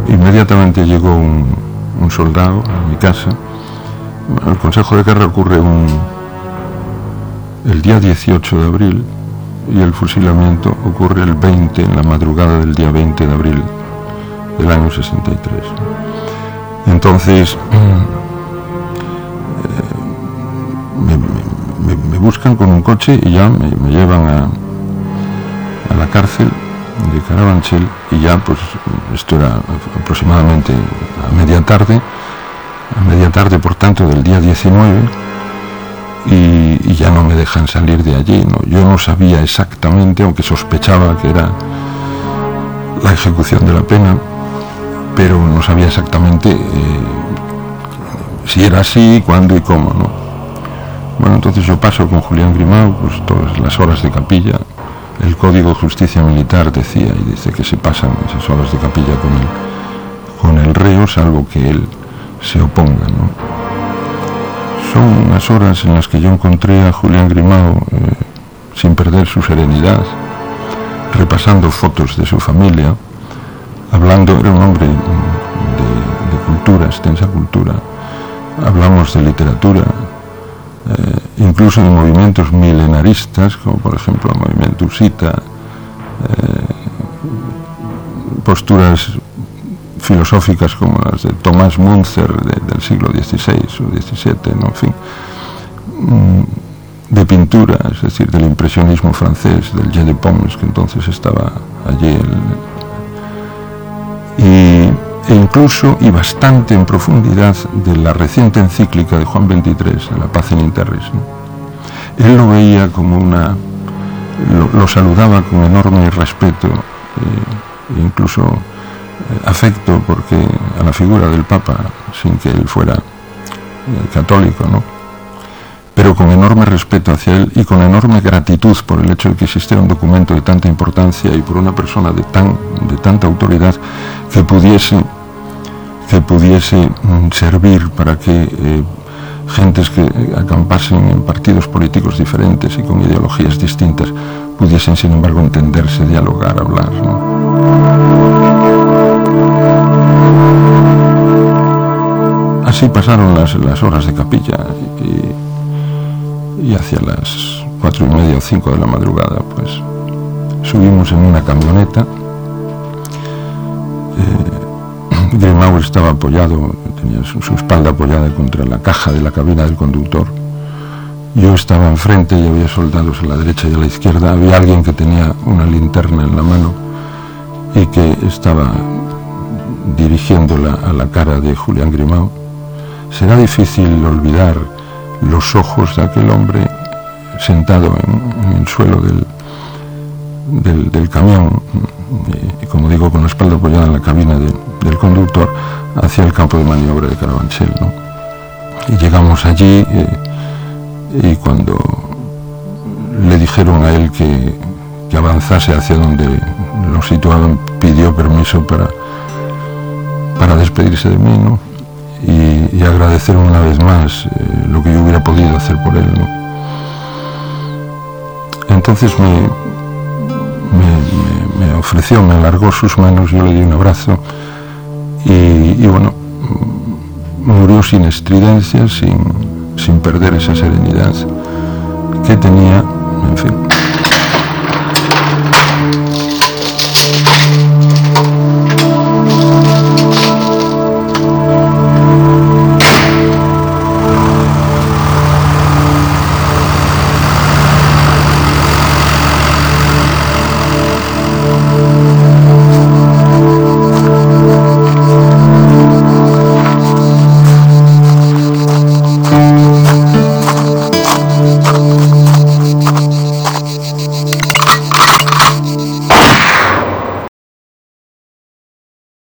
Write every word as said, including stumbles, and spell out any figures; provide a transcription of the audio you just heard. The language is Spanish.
inmediatamente llegó un, un soldado a mi casa. El consejo de guerra ocurre un, el día dieciocho de abril y el fusilamiento ocurre el veinte, en la madrugada del día veinte de abril del año sesenta y tres. Entonces eh, me, me, me buscan con un coche y ya me, me llevan a, a la cárcel de Carabanchel, y ya pues esto era aproximadamente a media tarde, a media tarde por tanto del día diecinueve, y, y ya no me dejan salir de allí, ¿no? Yo no sabía exactamente, aunque sospechaba que era la ejecución de la pena, pero no sabía exactamente eh, si era así, cuándo y cómo, ¿no? Bueno, entonces yo paso con Julián Grimau pues todas las horas de capilla. El Código de Justicia Militar decía, y dice que se pasan esas horas de capilla con el, con el reo, salvo que él se oponga, ¿no? Son unas horas en las que yo encontré a Julián Grimau eh, sin perder su serenidad, repasando fotos de su familia, hablando, era un hombre de, de cultura, extensa cultura, hablamos de literatura, eh, incluso de movimientos milenaristas, como por ejemplo el movimiento husita, eh, posturas filosóficas como las de Tomás Münzer de, del siglo dieciséis o diecisiete, ¿no? En fin, de pintura, es decir, del impresionismo francés, del Jeu de Paume, que entonces estaba allí, el, y, e incluso y bastante en profundidad de la reciente encíclica de Juan veintitrés, de la Pacem in Terris, ¿no? Él lo veía como una, lo, lo saludaba con enorme respeto e incluso eh, afecto, porque a la figura del Papa, sin que él fuera eh, católico, ¿no? Pero con enorme respeto hacia él y con enorme gratitud por el hecho de que existiera un documento de tanta importancia y por una persona de tan de tanta autoridad que pudiese que pudiese mm, servir para que eh, gentes que acampasen en partidos políticos diferentes y con ideologías distintas pudiesen, sin embargo, entenderse, dialogar, hablar, ¿no? Así pasaron las, las horas de capilla y, y hacia las cuatro y media o cinco de la madrugada pues subimos en una camioneta. eh, Grimau estaba apoyado, tenía su, su espalda apoyada contra la caja de la cabina del conductor. Yo estaba enfrente y había soldados a la derecha y a la izquierda. Había alguien que tenía una linterna en la mano y que estaba dirigiéndola a la cara de Julián Grimau. Será difícil olvidar los ojos de aquel hombre sentado en, en el suelo del, del, del camión, y, como digo, con la espalda apoyada en la cabina de, del conductor, hacia el campo de maniobra de Carabanchel, ¿no? Y llegamos allí eh, y cuando le dijeron a él que, que avanzase hacia donde lo situaban, pidió permiso para, para despedirse de mí, ¿no? Y, y agradecer una vez más eh, lo que yo hubiera podido hacer por él, ¿no? Entonces me, me, me, me ofreció, me alargó sus manos, yo le di un abrazo y, y bueno, murió sin estridencias, sin, sin perder esa serenidad que tenía, en fin.